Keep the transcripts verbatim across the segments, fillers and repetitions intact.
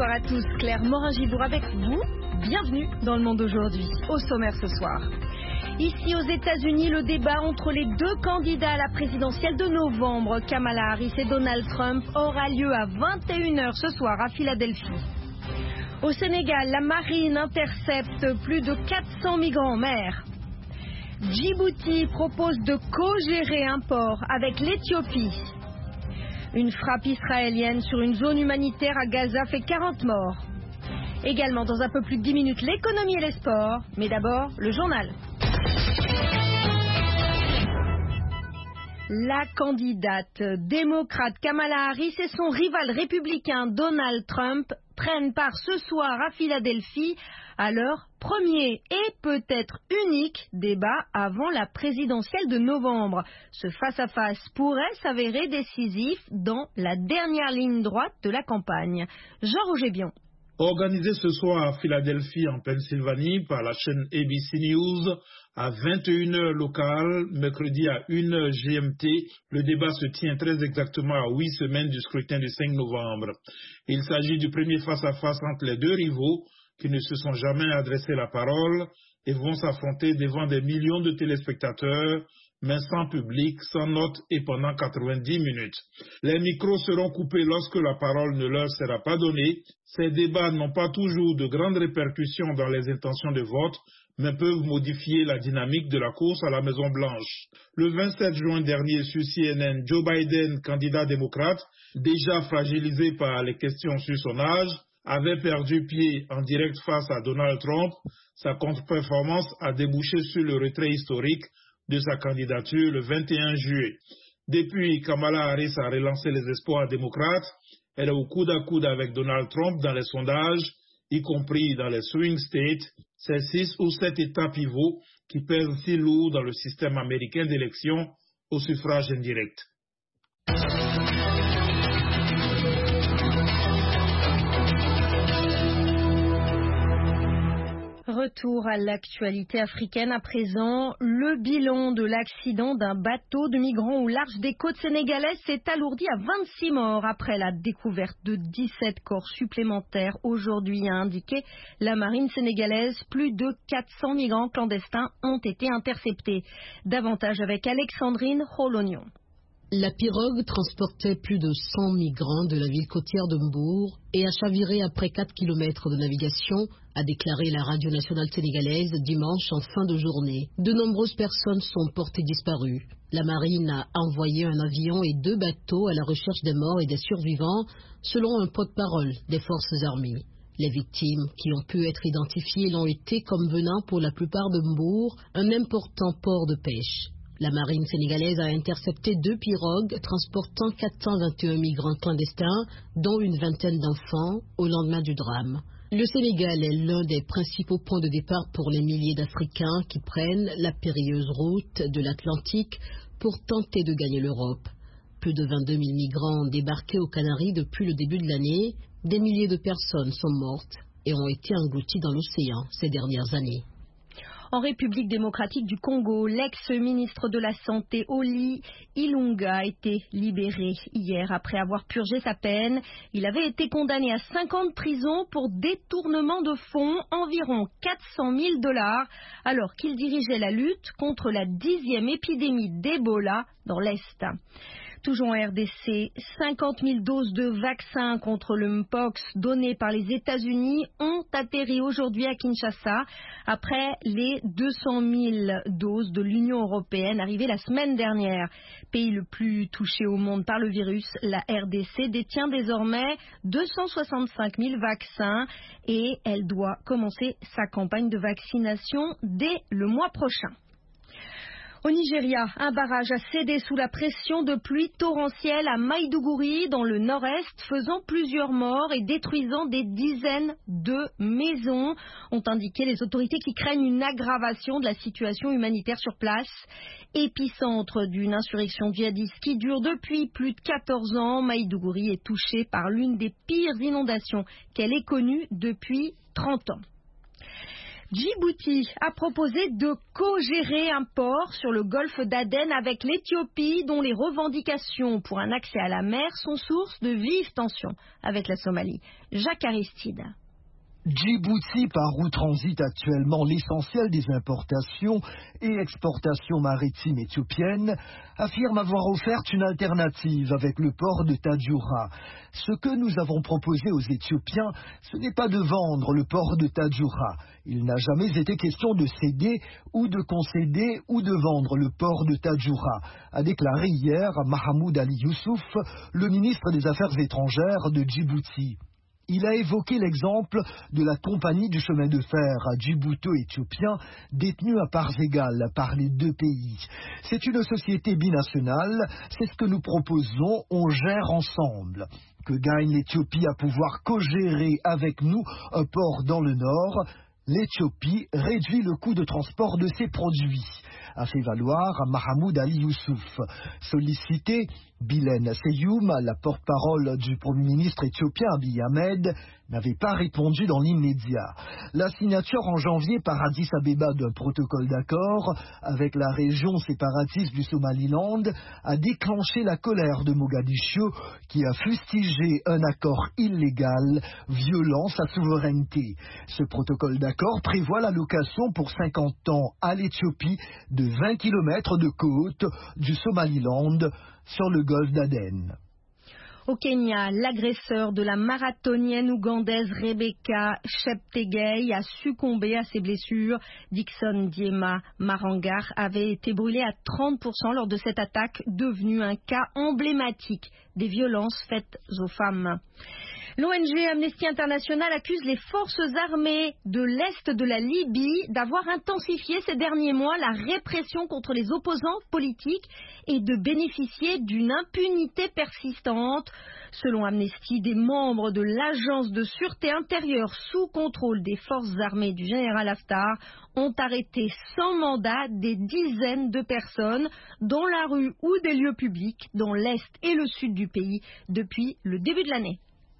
Bonsoir à tous, Claire Morin-Gibour avec vous. Bienvenue dans le monde aujourd'hui. Au sommaire ce soir. Ici aux États-Unis, le débat entre les deux candidats à la présidentielle de novembre, Kamala Harris et Donald Trump, aura lieu à vingt et une heures ce soir à Philadelphie. Au Sénégal, la marine intercepte plus de quatre cents migrants en mer. Djibouti propose de co-gérer un port avec l'Éthiopie. Une frappe israélienne sur une zone humanitaire à Gaza fait quarante morts. Également dans un peu plus de dix minutes, l'économie et les sports. Mais d'abord, le journal. La candidate démocrate Kamala Harris et son rival républicain Donald Trump prennent part ce soir à Philadelphie à leur premier et peut-être unique débat avant la présidentielle de novembre. Ce face-à-face pourrait s'avérer décisif dans la dernière ligne droite de la campagne. Jean-Roger Bion. Organisé ce soir à Philadelphie, en Pennsylvanie, par la chaîne A B C News, à vingt et une heures locales, mercredi à une heure G M T, le débat se tient très exactement à huit semaines du scrutin du cinq novembre. Il s'agit du premier face-à-face entre les deux rivaux qui ne se sont jamais adressé la parole et vont s'affronter devant des millions de téléspectateurs, mais sans public, sans notes et pendant quatre-vingt-dix minutes. Les micros seront coupés lorsque la parole ne leur sera pas donnée. Ces débats n'ont pas toujours de grandes répercussions dans les intentions de vote, mais peuvent modifier la dynamique de la course à la Maison-Blanche. Le vingt-sept juin dernier, sur C N N, Joe Biden, candidat démocrate, déjà fragilisé par les questions sur son âge, avait perdu pied en direct face à Donald Trump. Sa contre-performance a débouché sur le retrait historique de sa candidature le vingt et un juillet. Depuis, Kamala Harris a relancé les espoirs démocrates. Elle est au coude à coude avec Donald Trump dans les sondages, y compris dans les swing states, ces six ou sept États pivots qui pèsent si lourd dans le système américain d'élection au suffrage indirect. Retour à l'actualité africaine à présent. Le bilan de l'accident d'un bateau de migrants au large des côtes sénégalaises s'est alourdi à vingt-six morts après la découverte de dix-sept corps supplémentaires aujourd'hui, a indiqué la marine sénégalaise. Plus de quatre cents migrants clandestins ont été interceptés. Davantage avec Alexandrine Rolognon. La pirogue transportait plus de cent migrants de la ville côtière de Mbour et a chaviré après quatre kilomètres de navigation, a déclaré la radio nationale sénégalaise dimanche en fin de journée. De nombreuses personnes sont portées disparues. La marine a envoyé un avion et deux bateaux à la recherche des morts et des survivants, selon un porte-parole des forces armées. Les victimes qui ont pu être identifiées l'ont été comme venant pour la plupart de Mbour, un important port de pêche. La marine sénégalaise a intercepté deux pirogues transportant quatre cent vingt et un migrants clandestins, dont une vingtaine d'enfants, au lendemain du drame. Le Sénégal est l'un des principaux points de départ pour les milliers d'Africains qui prennent la périlleuse route de l'Atlantique pour tenter de gagner l'Europe. Plus de vingt-deux mille migrants ont débarqué aux Canaries depuis le début de l'année. Des milliers de personnes sont mortes et ont été englouties dans l'océan ces dernières années. En République démocratique du Congo, l'ex-ministre de la Santé Oli Ilunga a été libéré hier après avoir purgé sa peine. Il avait été condamné à cinq ans de prison pour détournement de fonds, environ quatre cent mille dollars, alors qu'il dirigeait la lutte contre la dixième épidémie d'Ebola dans l'Est. Toujours en R D C, cinquante mille doses de vaccins contre le Mpox données par les États-Unis ont atterri aujourd'hui à Kinshasa après les deux cent mille doses de l'Union européenne arrivées la semaine dernière. Pays le plus touché au monde par le virus, la R D C détient désormais deux cent soixante-cinq mille vaccins et elle doit commencer sa campagne de vaccination dès le mois prochain. Au Nigeria, un barrage a cédé sous la pression de pluies torrentielles à Maïdougouri, dans le nord-est, faisant plusieurs morts et détruisant des dizaines de maisons, ont indiqué les autorités qui craignent une aggravation de la situation humanitaire sur place. Épicentre d'une insurrection djihadiste qui dure depuis plus de quatorze ans, Maïdougouri est touchée par l'une des pires inondations qu'elle ait connues depuis trente ans. Djibouti a proposé de co-gérer un port sur le golfe d'Aden avec l'Éthiopie, dont les revendications pour un accès à la mer sont source de vives tensions avec la Somalie. Jacques Aristide. Djibouti, par où transite actuellement l'essentiel des importations et exportations maritimes éthiopiennes, affirme avoir offert une alternative avec le port de Tadjoura. Ce que nous avons proposé aux Éthiopiens, ce n'est pas de vendre le port de Tadjoura. Il n'a jamais été question de céder ou de concéder ou de vendre le port de Tadjoura, a déclaré hier Mahamoud Ali Youssouf, le ministre des Affaires étrangères de Djibouti. Il a évoqué l'exemple de la compagnie du chemin de fer djibouto-éthiopien détenue à parts égales par les deux pays. C'est une société binationale, c'est ce que nous proposons, on gère ensemble. Que gagne l'Éthiopie à pouvoir co-gérer avec nous un port dans le nord? L'Éthiopie réduit le coût de transport de ses produits, a fait valoir Mahamoud Ali Youssouf. Sollicité, Bilen Seyoum, la porte-parole du Premier ministre éthiopien Abiy Ahmed, n'avait pas répondu dans l'immédiat. La signature en janvier par Addis Abeba d'un protocole d'accord avec la région séparatiste du Somaliland a déclenché la colère de Mogadiscio qui a fustigé un accord illégal violant sa souveraineté. Ce protocole d'accord prévoit l'allocation pour cinquante ans à l'Éthiopie de vingt kilomètres de côte du Somaliland sur le golfe d'Aden. Au Kenya, l'agresseur de la marathonienne ougandaise Rebecca Cheptegei a succombé à ses blessures. Dixon Diema Marangar avait été brûlé à trente pour cent lors de cette attaque, devenue un cas emblématique des violences faites aux femmes. L'O N G Amnesty International accuse les forces armées de l'Est de la Libye d'avoir intensifié ces derniers mois la répression contre les opposants politiques et de bénéficier d'une impunité persistante. Selon Amnesty, des membres de l'agence de sûreté intérieure sous contrôle des forces armées du général Haftar ont arrêté sans mandat des dizaines de personnes dans la rue ou des lieux publics dans l'Est et le Sud du pays depuis le début de l'année.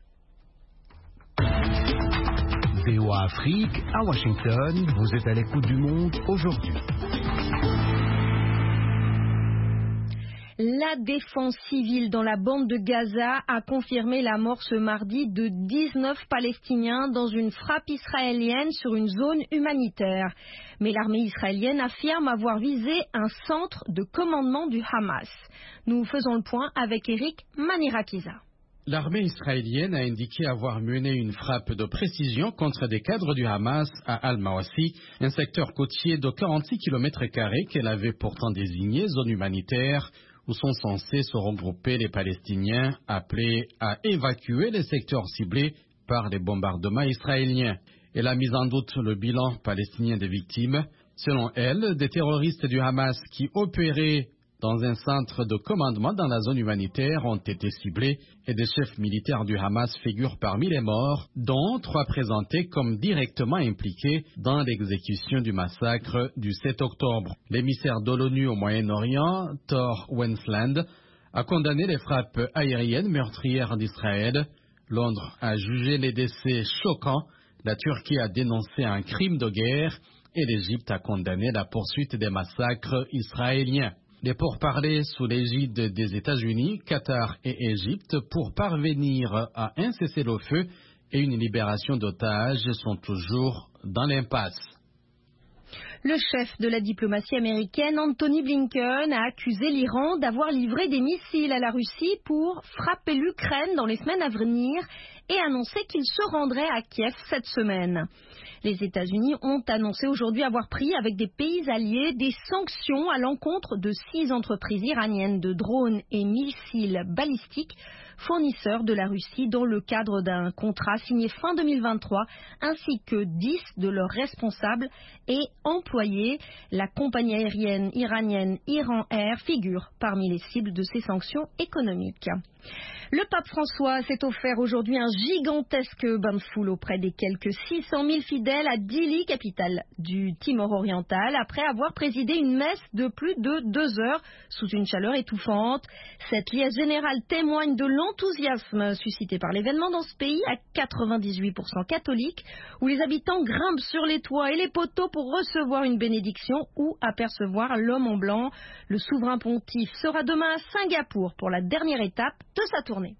V O A Afrique, à Washington, vous êtes à l'écoute du monde aujourd'hui. La défense civile dans la bande de Gaza a confirmé la mort ce mardi de dix-neuf Palestiniens dans une frappe israélienne sur une zone humanitaire. Mais l'armée israélienne affirme avoir visé un centre de commandement du Hamas. Nous faisons le point avec Eric Manirakiza. L'armée israélienne a indiqué avoir mené une frappe de précision contre des cadres du Hamas à Al-Mawasi, un secteur côtier de quarante-six kilomètres carrés qu'elle avait pourtant désigné zone humanitaire où sont censés se regrouper les Palestiniens appelés à évacuer les secteurs ciblés par les bombardements israéliens. Elle a mis en doute le bilan palestinien des victimes. Selon elle, des terroristes du Hamas qui opéraient dans un centre de commandement dans la zone humanitaire ont été ciblés et des chefs militaires du Hamas figurent parmi les morts, dont trois présentés comme directement impliqués dans l'exécution du massacre du sept octobre. L'émissaire de l'ONU au Moyen-Orient, Thor Wensland, a condamné les frappes aériennes meurtrières d'Israël. Londres a jugé les décès choquants, la Turquie a dénoncé un crime de guerre et l'Égypte a condamné la poursuite des massacres israéliens. Les pourparlers sous l'égide des États-Unis, Qatar et Égypte pour parvenir à un cessez-le-feu et une libération d'otages sont toujours dans l'impasse. Le chef de la diplomatie américaine, Anthony Blinken, a accusé l'Iran d'avoir livré des missiles à la Russie pour frapper l'Ukraine dans les semaines à venir et annoncé qu'il se rendrait à Kiev cette semaine. Les États-Unis ont annoncé aujourd'hui avoir pris avec des pays alliés des sanctions à l'encontre de six entreprises iraniennes de drones et missiles balistiques fournisseurs de la Russie dans le cadre d'un contrat signé fin deux mille vingt-trois, ainsi que dix de leurs responsables et employés. La compagnie aérienne iranienne Iran Air figure parmi les cibles de ces sanctions économiques. Le pape François s'est offert aujourd'hui un gigantesque bain de foule auprès des quelques six cent mille fidèles à Dili, capitale du Timor oriental, après avoir présidé une messe de plus de deux heures sous une chaleur étouffante. Cette liesse générale témoigne de l'enthousiasme suscité par l'événement dans ce pays à quatre-vingt-dix-huit pour cent catholique, où les habitants grimpent sur les toits et les poteaux pour recevoir une bénédiction ou apercevoir l'homme en blanc. Le souverain pontife sera demain à Singapour pour la dernière étape de sa tournée.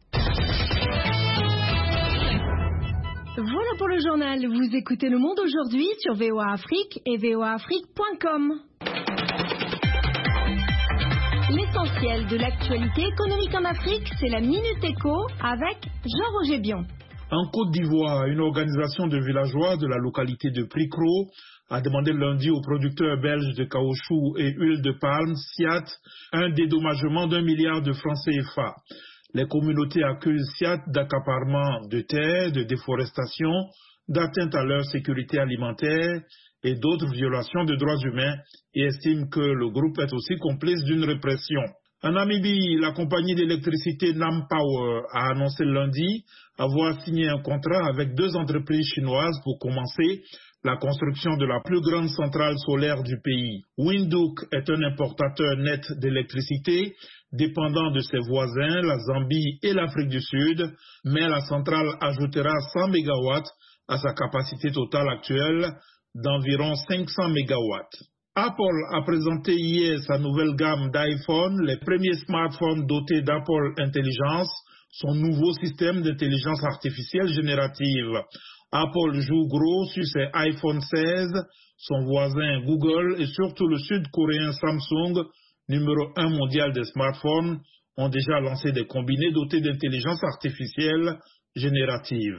Voilà pour le journal. Vous écoutez Le Monde aujourd'hui sur V O A Afrique et V O A Afrique point com. L'essentiel de l'actualité économique en Afrique, c'est la Minute Éco avec Jean-Roger Bion. En Côte d'Ivoire, une organisation de villageois de la localité de Pricro a demandé lundi aux producteurs belges de caoutchouc et huile de palme, SIAT, un dédommagement d'un milliard de francs C F A. Les communautés accusent SIAT d'accaparement de terres, de déforestation, d'atteinte à leur sécurité alimentaire et d'autres violations de droits humains et estiment que le groupe est aussi complice d'une répression. En Namibie, la compagnie d'électricité Nam Power a annoncé lundi avoir signé un contrat avec deux entreprises chinoises pour commencer la construction de la plus grande centrale solaire du pays. Windhoek est un importateur net d'électricité, dépendant de ses voisins, la Zambie et l'Afrique du Sud, mais la centrale ajoutera cent mégawatts à sa capacité totale actuelle d'environ cinq cents mégawatts. Apple a présenté hier sa nouvelle gamme d'iPhone, les premiers smartphones dotés d'Apple Intelligence, son nouveau système d'intelligence artificielle générative. Apple joue gros sur ses iPhone seize, son voisin Google et surtout le sud-coréen Samsung, numéro un mondial des smartphones, ont déjà lancé des combinés dotés d'intelligence artificielle générative.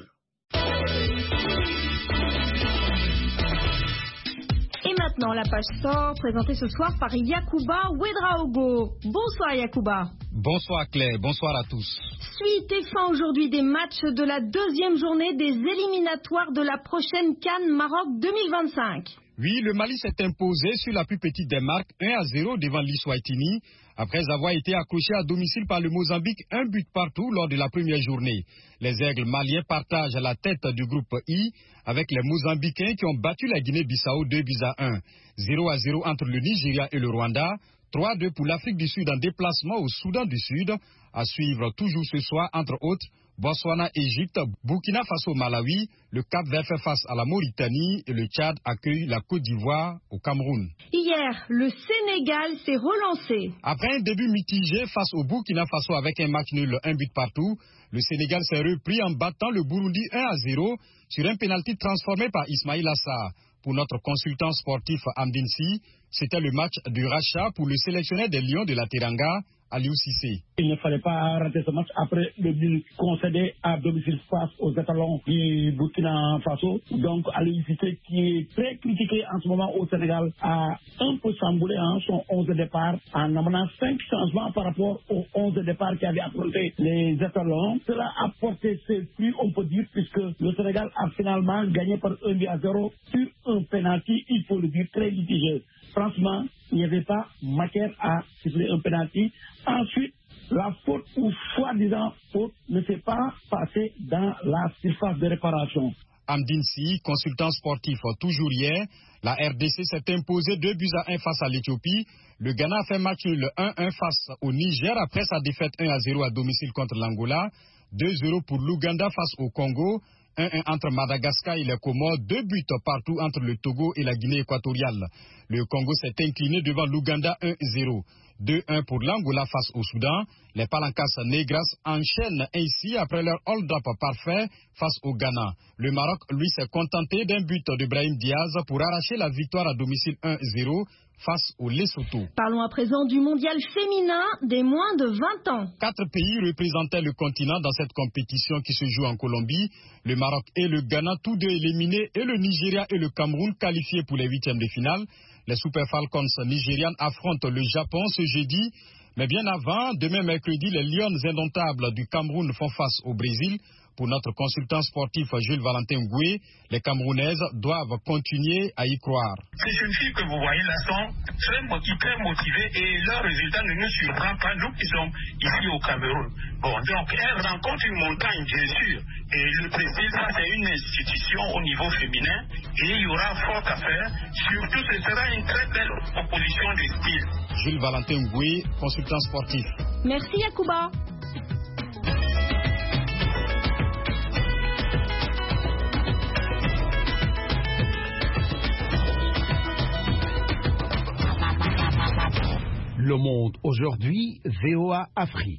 Maintenant, la page sort, présentée ce soir par Yacouba Ouedraogo. Bonsoir Yacouba. Bonsoir Claire, bonsoir à tous. Suite et fin aujourd'hui des matchs de la deuxième journée des éliminatoires de la prochaine CAN Maroc deux mille vingt-cinq. Oui, le Mali s'est imposé sur la plus petite des marques, un à zéro devant l'Eswatini, après avoir été accroché à domicile par le Mozambique, un but partout lors de la première journée. Les Aigles maliens partagent la tête du groupe I avec les Mozambicains qui ont battu la Guinée-Bissau deux buts à un. zéro à zéro entre le Nigeria et le Rwanda, trois à deux pour l'Afrique du Sud en déplacement au Soudan du Sud, à suivre toujours ce soir entre autres Botswana, Égypte, Burkina Faso, Malawi, le Cap-Vert fait face à la Mauritanie et le Tchad accueille la Côte d'Ivoire au Cameroun. Hier, le Sénégal s'est relancé. Après un début mitigé face au Burkina Faso avec un match nul, un but partout, le Sénégal s'est repris en battant le Burundi un à zéro sur un pénalty transformé par Ismaïla Sarr. Pour notre consultant sportif Amdinsi, c'était le match du rachat pour le sélectionneur des Lions de la Teranga, Aliou Cissé. Il ne fallait pas rater ce match après le but concédé à domicile face aux étalons du Burkina Faso. Donc Aliou Cissé, qui est très critiqué en ce moment au Sénégal, a un peu chamboulé hein, son onze de départ en amenant cinq changements par rapport aux onze de départ qui avaient affronté les étalons. Cela a porté ses fruits, on peut dire, puisque le Sénégal a finalement gagné par un but à zéro sur un penalty, il faut le dire, très litigieux. Franchement, il n'y avait pas matière à siffler un penalty. Ensuite, la faute ou soi-disant faute ne s'est pas passée dans la surface de réparation. Amdinsi, consultant sportif, toujours hier, la R D C s'est imposée deux buts à un face à l'Éthiopie. Le Ghana a fait match nul un un face au Niger après sa défaite un à zéro à domicile contre l'Angola. deux zéro pour l'Ouganda face au Congo. un un entre Madagascar et les Comores, deux buts partout entre le Togo et la Guinée équatoriale. Le Congo s'est incliné devant l'Ouganda un zéro. deux un pour l'Angola face au Soudan. Les Palancas Negras enchaînent ainsi après leur hold-up parfait face au Ghana. Le Maroc, lui, s'est contenté d'un but de Brahim Diaz pour arracher la victoire à domicile un zéro face au Lesotho. Parlons à présent du mondial féminin des moins de vingt ans. Quatre pays représentaient le continent dans cette compétition qui se joue en Colombie. Le Maroc et le Ghana, tous deux éliminés, et le Nigeria et le Cameroun qualifiés pour les huitièmes de finale. Les Super Falcons nigérianes affrontent le Japon ce jeudi. Mais bien avant, demain mercredi, les Lions indomptables du Cameroun font face au Brésil Pour notre consultant sportif Jules Valentin Ngoué, les Camerounaises doivent continuer à y croire. Ces jeunes filles que vous voyez là sont très hyper motivées et leurs résultats ne nous surprennent pas, nous qui sommes ici au Cameroun. Bon, donc elles rencontrent une montagne, bien sûr. Et le Brésil, ça c'est une institution au niveau féminin et il y aura fort à faire. Surtout, ce sera une très belle opposition de style. Jules Valentin Ngoué, consultant sportif. Merci Yacouba. Le Monde aujourd'hui, V O A Afrique.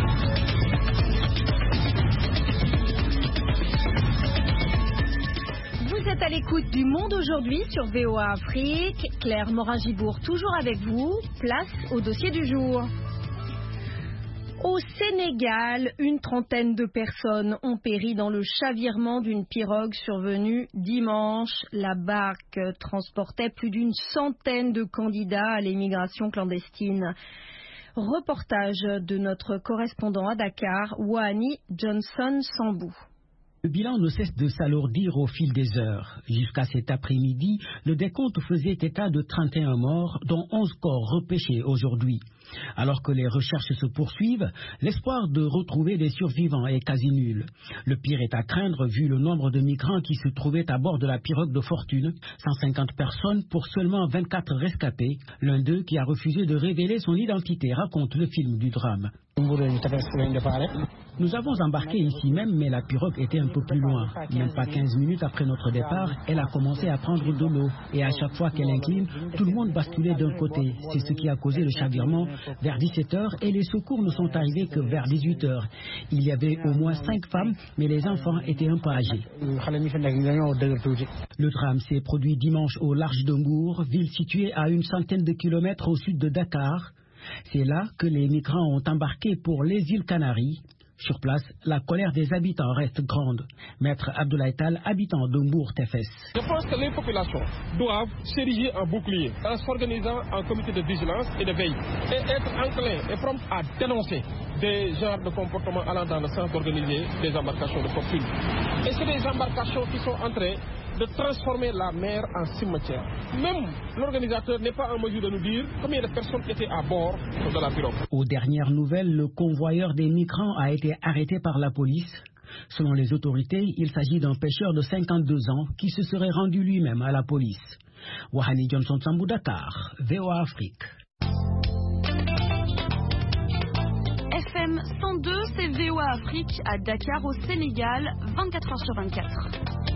Vous êtes à l'écoute du Monde aujourd'hui sur V O A Afrique. Claire Morin-Gibourg toujours avec vous. Place au dossier du jour. Au Sénégal, une trentaine de personnes ont péri dans le chavirement d'une pirogue survenue dimanche. La barque transportait plus d'une centaine de candidats à l'émigration clandestine. Reportage de notre correspondant à Dakar, Wahani Johnson Sambou. Le bilan ne cesse de s'alourdir au fil des heures. Jusqu'à cet après-midi, le décompte faisait état de trente et un morts, dont onze corps repêchés aujourd'hui. Alors que les recherches se poursuivent, l'espoir de retrouver des survivants est quasi nul. Le pire est à craindre vu le nombre de migrants qui se trouvaient à bord de la pirogue de fortune, cent cinquante personnes pour seulement vingt-quatre rescapés. L'un d'eux, qui a refusé de révéler son identité, raconte le film du drame. Nous avons embarqué ici même, mais la pirogue était un peu plus loin. Même pas quinze minutes après notre départ, elle a commencé à prendre de l'eau. Et à chaque fois qu'elle incline, tout le monde basculait d'un côté. C'est ce qui a causé le chavirement vers dix-sept heures et les secours ne sont arrivés que vers dix-huit heures. Il y avait au moins cinq femmes, mais les enfants étaient un peu âgés. Le drame s'est produit dimanche au large de Mbour, ville située à une centaine de kilomètres au sud de Dakar. C'est là que les migrants ont embarqué pour les îles Canaries. Sur place, la colère des habitants reste grande. Maître Abdoulaye Tal, habitant de Mbour-Tefes. Je pense que les populations doivent s'ériger en bouclier en s'organisant en comité de vigilance et de veille et être enclins et prompts à dénoncer des genres de comportements allant dans le sens d'organiser des embarcations de fortune. Et c'est des embarcations qui sont en train de transformer la mer en cimetière. Même l'organisateur n'est pas en mesure de nous dire combien de personnes étaient à bord de la pirogue. Aux dernières nouvelles, le convoyeur des migrants a été arrêté par la police. Selon les autorités, il s'agit d'un pêcheur de cinquante-deux ans qui se serait rendu lui-même à la police. Wahani Johnson Sambou, Dakar, V O A Afrique. F M cent deux, c'est V O A Afrique à Dakar au Sénégal, vingt-quatre heures sur vingt-quatre.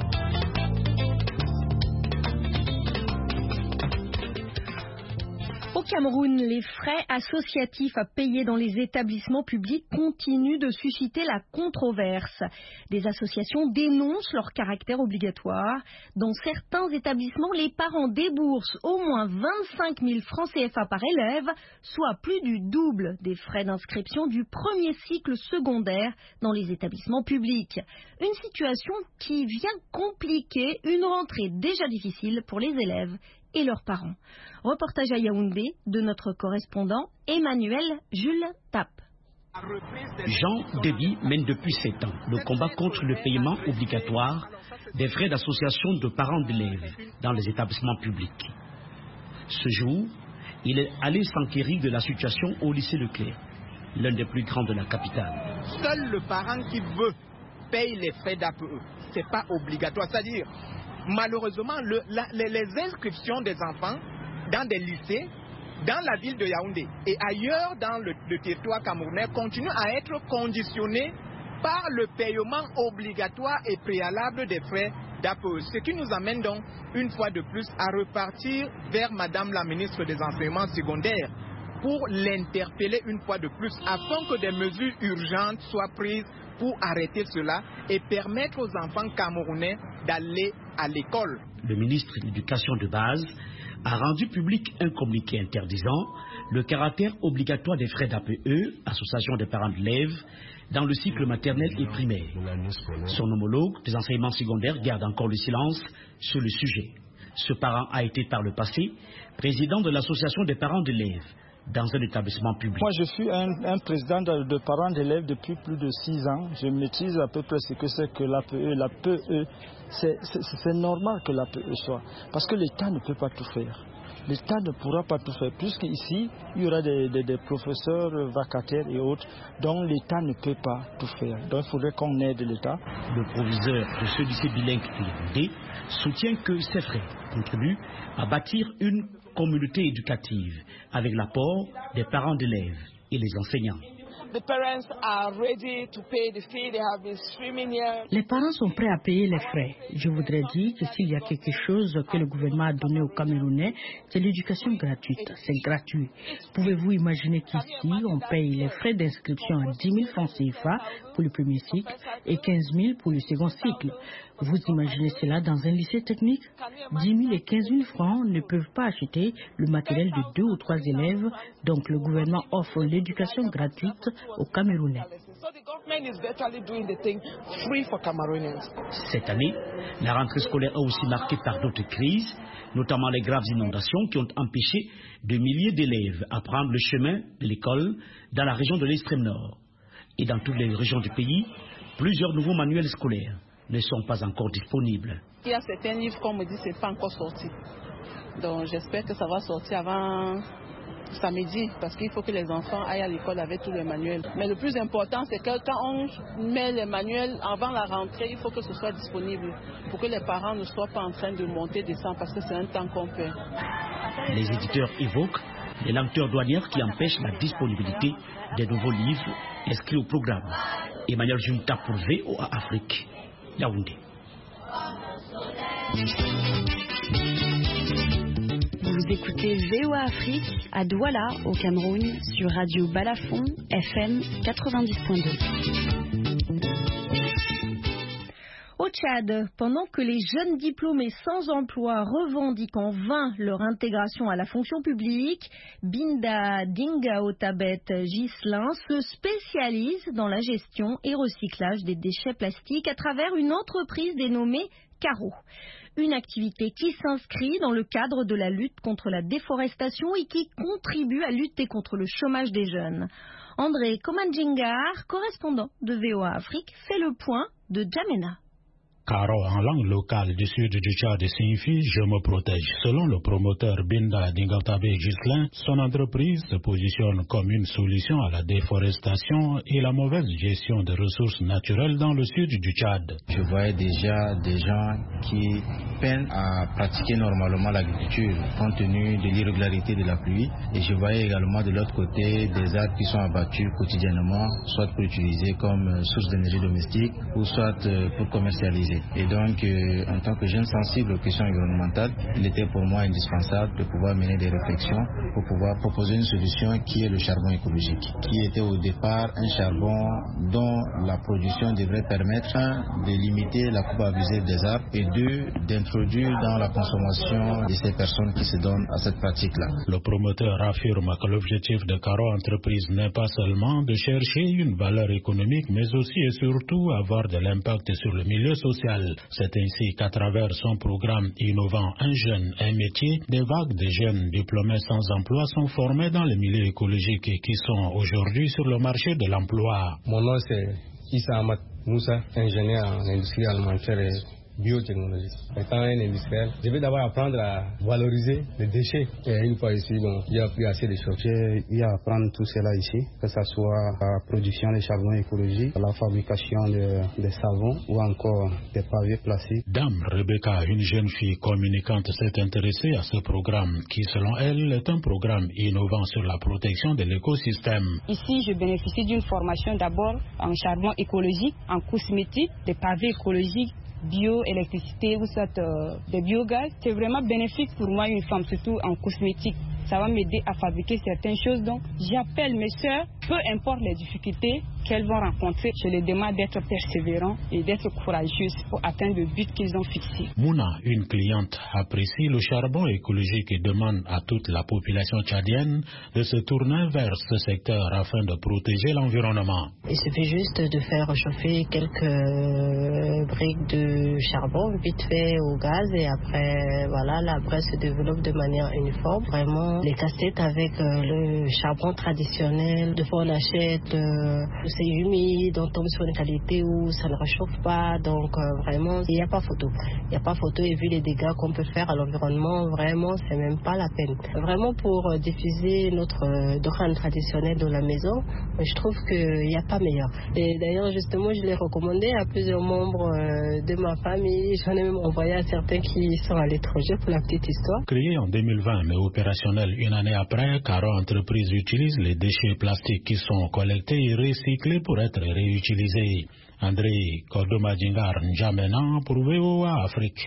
Au Cameroun, les frais associatifs à payer dans les établissements publics continuent de susciter la controverse. Des associations dénoncent leur caractère obligatoire. Dans certains établissements, les parents déboursent au moins vingt-cinq mille francs C F A par élève, soit plus du double des frais d'inscription du premier cycle secondaire dans les établissements publics. Une situation qui vient compliquer une rentrée déjà difficile pour les élèves et leurs parents. Reportage à Yaoundé de notre correspondant Emmanuel Jules Tap. Jean Déby mène depuis sept ans le combat contre le paiement obligatoire des frais d'association de parents d'élèves dans les établissements publics. Ce jour, il est allé s'enquérir de la situation au lycée Leclerc, l'un des plus grands de la capitale. Seul le parent qui veut paye les frais d'A P E. Ce n'est pas obligatoire, c'est-à-dire malheureusement, le, la, les, les inscriptions des enfants dans des lycées, dans la ville de Yaoundé et ailleurs dans le, le territoire camerounais continuent à être conditionnées par le paiement obligatoire et préalable des frais d'A P E. Ce qui nous amène donc, une fois de plus, à repartir vers Madame la ministre des Enseignements secondaires pour l'interpeller une fois de plus afin que des mesures urgentes soient prises pour arrêter cela et permettre aux enfants camerounais d'aller à l'école. Le ministre de l'Éducation de base a rendu public un communiqué interdisant le caractère obligatoire des frais d'A P E, association des parents d'élèves, dans le cycle maternel et primaire. Son homologue des enseignements secondaires garde encore le silence sur le sujet. Ce parent a été par le passé président de l'association des parents d'élèves dans un établissement public. Moi, je suis un, un président de, de parents d'élèves depuis plus de six ans. Je maîtrise à peu près ce que c'est que l'A P E. L'A P E, c'est normal que l'A P E soit, parce que l'État ne peut pas tout faire. L'État ne pourra pas tout faire, puisqu'ici, il y aura des, des, des professeurs vacataires et autres, dont l'État ne peut pas tout faire. Donc, il faudrait qu'on aide l'État. Le proviseur de ce lycée bilingue Yaoundé soutient que ces frais contribuent à bâtir une communauté éducative avec l'apport des parents d'élèves et les enseignants. Les parents sont prêts à payer les frais. Je voudrais dire que s'il y a quelque chose que le gouvernement a donné aux Camerounais, c'est l'éducation gratuite. C'est gratuit. Pouvez-vous imaginer qu'ici, on paye les frais d'inscription à dix mille francs C F A pour le premier cycle et quinze mille pour le second cycle? Vous imaginez cela dans un lycée technique? dix mille et quinze mille francs ne peuvent pas acheter le matériel de deux ou trois élèves. Donc le gouvernement offre l'éducation gratuite aux Camerounais. Cette année, la rentrée scolaire est aussi marquée par d'autres crises, notamment les graves inondations qui ont empêché de milliers d'élèves à prendre le chemin de l'école dans la région de l'extrême nord. Et dans toutes les régions du pays, plusieurs nouveaux manuels scolaires ne sont pas encore disponibles. Il y a certains livres, comme on me dit, c'est pas encore sorti. Donc j'espère que ça va sortir avant samedi, parce qu'il faut que les enfants aillent à l'école avec tous les manuels. Mais le plus important, c'est que quand on met les manuels avant la rentrée, il faut que ce soit disponible pour que les parents ne soient pas en train de monter, descendre, parce que c'est un temps qu'on perd. Les éditeurs évoquent les lenteurs douanières qui empêchent la disponibilité des nouveaux livres inscrits au programme. Emmanuel Junta pour V O A Afrique, Yaoundé. Vous écoutez V O A Afrique à Douala, au Cameroun, sur Radio Balafon, F M quatre-vingt-dix point deux. Au Tchad, pendant que les jeunes diplômés sans emploi revendiquent en vain leur intégration à la fonction publique, Binda Dingaotabet Ghislain se spécialise dans la gestion et recyclage des déchets plastiques à travers une entreprise dénommée Caro. Une activité qui s'inscrit dans le cadre de la lutte contre la déforestation et qui contribue à lutter contre le chômage des jeunes. André Komandjingar, correspondant de V O A Afrique, fait le point de Djamena. Caro en langue locale du sud du Tchad signifie « je me protège ». Selon le promoteur Binda Dingaotabet Ghislain, son entreprise se positionne comme une solution à la déforestation et la mauvaise gestion des ressources naturelles dans le sud du Tchad. Je voyais déjà des gens qui peinent à pratiquer normalement l'agriculture compte tenu de l'irrégularité de la pluie, et je voyais également de l'autre côté des arbres qui sont abattus quotidiennement, soit pour utiliser comme source d'énergie domestique ou soit pour commercialiser. Et donc, euh, en tant que jeune sensible aux questions environnementales, il était pour moi indispensable de pouvoir mener des réflexions pour pouvoir proposer une solution qui est le charbon écologique, qui était au départ un charbon dont la production devrait permettre, un, de limiter la coupe abusive des arbres et deux, d'introduire dans la consommation de ces personnes qui se donnent à cette pratique-là. Le promoteur affirme que l'objectif de Caro Entreprise n'est pas seulement de chercher une valeur économique, mais aussi et surtout avoir de l'impact sur le milieu social. C'est ainsi qu'à travers son programme innovant Un jeune, un métier, des vagues de jeunes diplômés sans emploi sont formés dans les milieux écologiques et qui sont aujourd'hui sur le marché de l'emploi. Mon nom c'est Issa Ahmad Moussa, ingénieur en industrie alimentaire et biotechnologie. Étant un industriel, je vais d'abord apprendre à valoriser les déchets. Et une fois ici, donc, il y a plus assez de choses. J'ai eu à apprendre tout cela ici, que ce soit la production de charbon écologique, la fabrication de, de savons ou encore des pavés plastiques. Dame Rebecca, une jeune fille communicante, s'est intéressée à ce programme qui, selon elle, est un programme innovant sur la protection de l'écosystème. Ici, je bénéficie d'une formation d'abord en charbon écologique, en cosmétique, des pavés écologiques, bioélectricité ou soit euh, de biogaz. C'est vraiment bénéfique pour moi, une femme, surtout en cosmétique. Ça va m'aider à fabriquer certaines choses. Donc, j'appelle mes sœurs peu importe les difficultés qu'elles vont rencontrer, je les demande d'être persévérants et d'être courageuses pour atteindre le but qu'ils ont fixé. Mouna, une cliente, apprécie le charbon écologique et demande à toute la population tchadienne de se tourner vers ce secteur afin de protéger l'environnement. Il suffit juste de faire chauffer quelques briques de charbon vite fait au gaz et après voilà la braise se développe de manière uniforme. Vraiment les casse-têtes avec euh, le charbon traditionnel, de fois on achète euh, c'est humide, on tombe sur une qualité où ça ne réchauffe pas, donc euh, vraiment il n'y a pas photo. Il n'y a pas photo et vu les dégâts qu'on peut faire à l'environnement, vraiment c'est même pas la peine. Vraiment pour euh, diffuser notre euh, Dohan traditionnel de la maison, je trouve qu'il n'y a pas meilleur. Et d'ailleurs justement je l'ai recommandé à plusieurs membres euh, de ma famille, j'en ai même envoyé à certains qui sont à l'étranger pour la petite histoire. Créé en deux mille vingt mais opérationnel une année après, Caro Entreprise utilise les déchets plastiques qui sont collectés et recyclés pour être réutilisés. André Kordomadjingar N'Djamena pour V O A Afrique.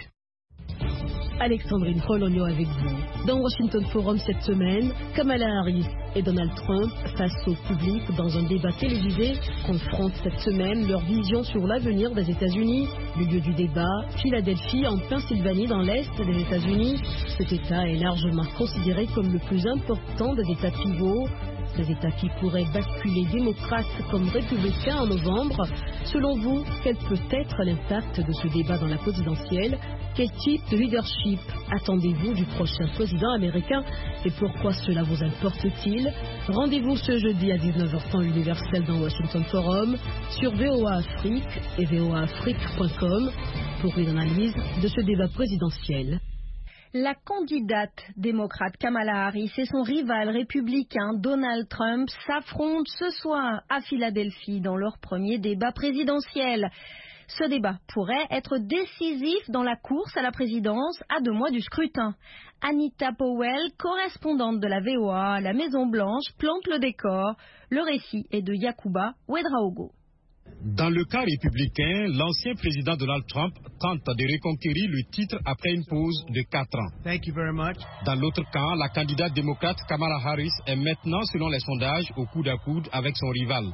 Alexandrine Rologno avec vous. Dans Washington Forum cette semaine, Kamala Harris et Donald Trump, face au public dans un débat télévisé, confrontent cette semaine leur vision sur l'avenir des États-Unis. Le lieu du débat, Philadelphie, en Pennsylvanie, dans l'est des États-Unis. Cet État est largement considéré comme le plus important des États pivots. Ces États qui pourraient basculer démocrates comme républicains en novembre. Selon vous, quel peut être l'impact de ce débat dans la présidentielle? Quel type de leadership attendez-vous du prochain président américain et pourquoi cela vous importe-t-il? Rendez-vous ce jeudi à dix-neuf heures temps universel dans Washington Forum sur V O A Afrique et V O A Afrique point com pour une analyse de ce débat présidentiel. La candidate démocrate Kamala Harris et son rival républicain Donald Trump s'affrontent ce soir à Philadelphie dans leur premier débat présidentiel. Ce débat pourrait être décisif dans la course à la présidence à deux mois du scrutin. Anita Powell, correspondante de la V O A à la Maison-Blanche, plante le décor. Le récit est de Yacouba Ouedraogo. Dans le cas républicain, l'ancien président Donald Trump tente de reconquérir le titre après une pause de quatre ans. Thank you very much. Dans l'autre camp, la candidate démocrate Kamala Harris est maintenant, selon les sondages, au coude à coude avec son rival.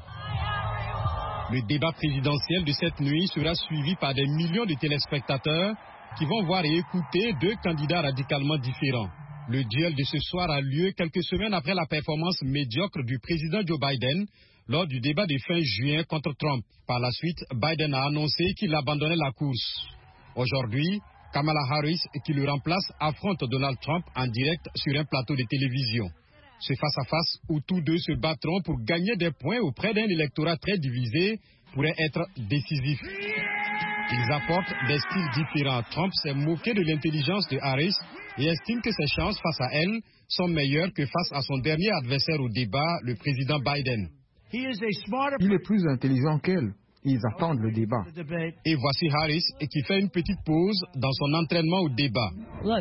Le débat présidentiel de cette nuit sera suivi par des millions de téléspectateurs qui vont voir et écouter deux candidats radicalement différents. Le duel de ce soir a lieu quelques semaines après la performance médiocre du président Joe Biden lors du débat de fin juin contre Trump. Par la suite, Biden a annoncé qu'il abandonnait la course. Aujourd'hui, Kamala Harris, qui le remplace, affronte Donald Trump en direct sur un plateau de télévision. Ce face-à-face où tous deux se battront pour gagner des points auprès d'un électorat très divisé pourrait être décisif. Ils apportent des styles différents. Trump s'est moqué de l'intelligence de Harris et estime que ses chances face à elle sont meilleures que face à son dernier adversaire au débat, le président Biden. Il est plus intelligent qu'elle. Ils attendent le débat. Et voici Harris qui fait une petite pause dans son entraînement au débat.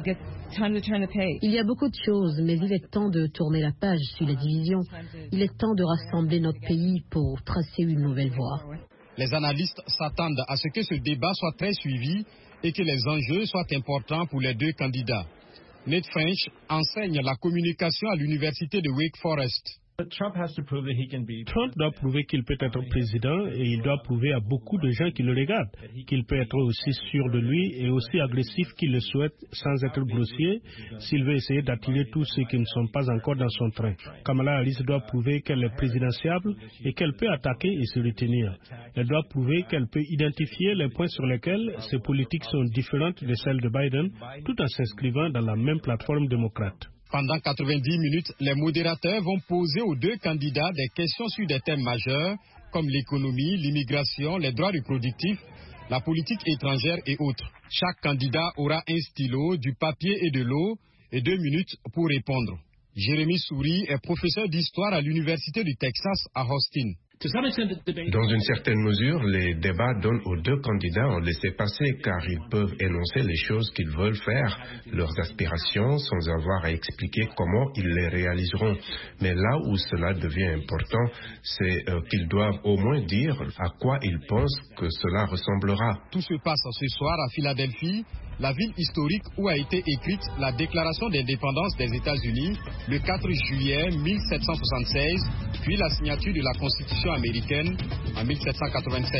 Il y a beaucoup de choses, mais il est temps de tourner la page sur les divisions. Il est temps de rassembler notre pays pour tracer une nouvelle voie. Les analystes s'attendent à ce que ce débat soit très suivi et que les enjeux soient importants pour les deux candidats. Nate French enseigne la communication à l'université de Wake Forest. Trump doit prouver qu'il peut être président et il doit prouver à beaucoup de gens qui le regardent qu'il peut être aussi sûr de lui et aussi agressif qu'il le souhaite sans être grossier s'il veut essayer d'attirer tous ceux qui ne sont pas encore dans son train. Kamala Harris doit prouver qu'elle est présidentiable et qu'elle peut attaquer et se retenir. Elle doit prouver qu'elle peut identifier les points sur lesquels ses politiques sont différentes de celles de Biden tout en s'inscrivant dans la même plateforme démocrate. Pendant quatre-vingt-dix minutes, les modérateurs vont poser aux deux candidats des questions sur des thèmes majeurs comme l'économie, l'immigration, les droits reproductifs, la politique étrangère et autres. Chaque candidat aura un stylo, du papier et de l'eau et deux minutes pour répondre. Jérémy Souris est professeur d'histoire à l'Université du Texas à Austin. Dans une certaine mesure, les débats donnent aux deux candidats un laissez-passer car ils peuvent énoncer les choses qu'ils veulent faire, leurs aspirations, sans avoir à expliquer comment ils les réaliseront. Mais là où cela devient important, c'est euh, qu'ils doivent au moins dire à quoi ils pensent que cela ressemblera. Tout se passe ce soir à Philadelphie, la ville historique où a été écrite la déclaration d'indépendance des États-Unis le quatre juillet mille sept cent soixante-seize, depuis la signature de la Constitution américaine en mille sept cent quatre-vingt-sept.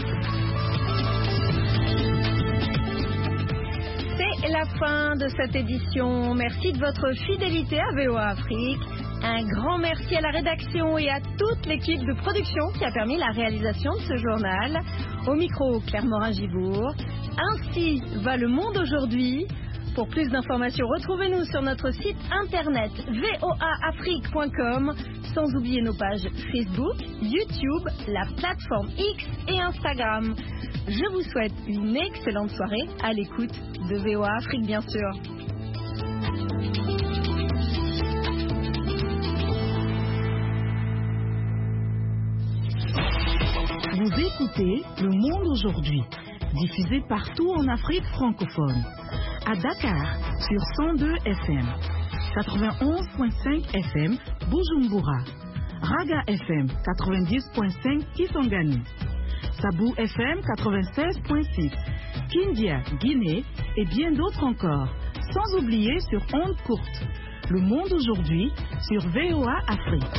C'est la fin de cette édition. Merci de votre fidélité à V O A Afrique. Un grand merci à la rédaction et à toute l'équipe de production qui a permis la réalisation de ce journal. Au micro, Claire Morin-Gibourg. Ainsi va le monde aujourd'hui. Pour plus d'informations, retrouvez-nous sur notre site internet v o a afrique point com, sans oublier nos pages Facebook, YouTube, la plateforme X et Instagram. Je vous souhaite une excellente soirée à l'écoute de V O A Afrique, bien sûr. Vous écoutez Le Monde aujourd'hui, diffusé partout en Afrique francophone. À Dakar, sur cent deux F M, quatre-vingt-onze virgule cinq F M, Bujumbura, Raga F M, quatre-vingt-dix virgule cinq Kisangani, Sabou F M, quatre-vingt-seize virgule six, Kindia, Guinée et bien d'autres encore, sans oublier sur ondes courtes. Le Monde aujourd'hui sur V O A Afrique.